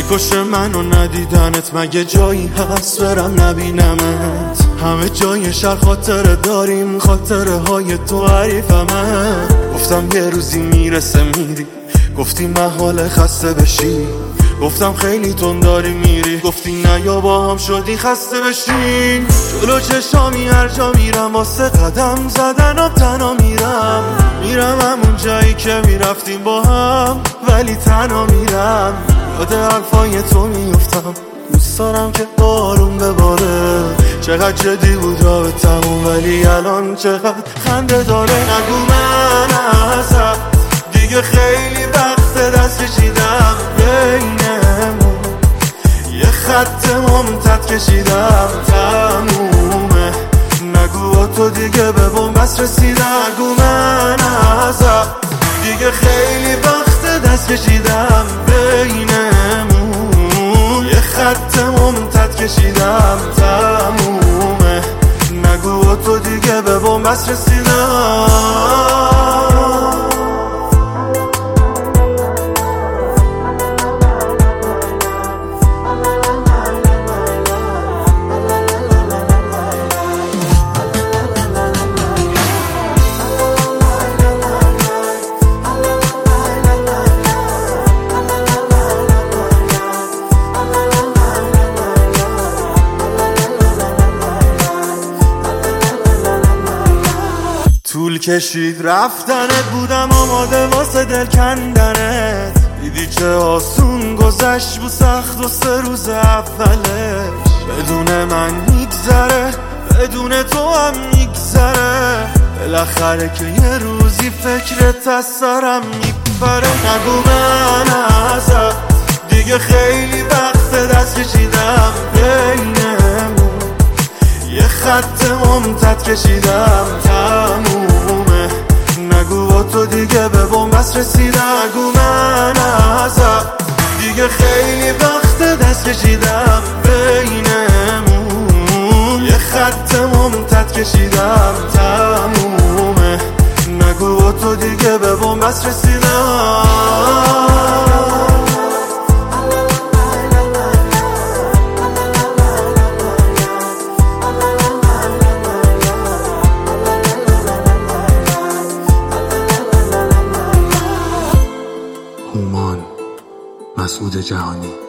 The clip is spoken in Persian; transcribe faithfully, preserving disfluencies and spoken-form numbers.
میکشه منو ندیدنت، مگه جایی هست برم نبینمت؟ همه جای شهر خاطره داریم، خاطره های تو حریفمه. گفتم یه روزی میرسه میری، گفتی محاله خسته بشی. گفتم خیلی تون داری میری، گفتی نه یا با هم شدی خسته بشین. جلو چشامی هر جا میرم واسه قدم زدن و تنها میرم. میرم همون جایی که میرفتیم با هم، ولی تنها میرم. یاد حرفای تو میفتم، دوست دارم که بارون بباره. چقدر جدی بود رابطمون، ولی الان چقدر خنده داره. نگو من ازت دیگه خیلی وقت دست کشیدم، بینمون یه خط ممتد کشیدم. تمومه نگو با تو دیگه به بنبست رسیدم. نگو من ازت دیگه خیلی وقت دست کشیدم، بینمون یه خط ممتد کشیدم. تمومه نگو با تو دیگه به بنبست رسیدم. طول کشید رفتنت، بودم آماده واسه دل کندنت. دیدی چه آسون گذشت بود سخت و سه روز اولش. بدون من میگذره، بدون تو هم میگذره. بالاخره که یه روزی فکرت از سرم میپره. نگو من ازت دیگه خیلی وقت دست کشیدم، بینمون یه خط ممتد کشیدم. تمومه نگو با تو دیگه به بنبست رسیدم. نگو من ازت دیگه خیلی وقت دست کشیدم، بینمون یه خط ممتد کشیدم. تمومه نگو با تو دیگه به بنبست رسیدم. هومان مسعود جهانی.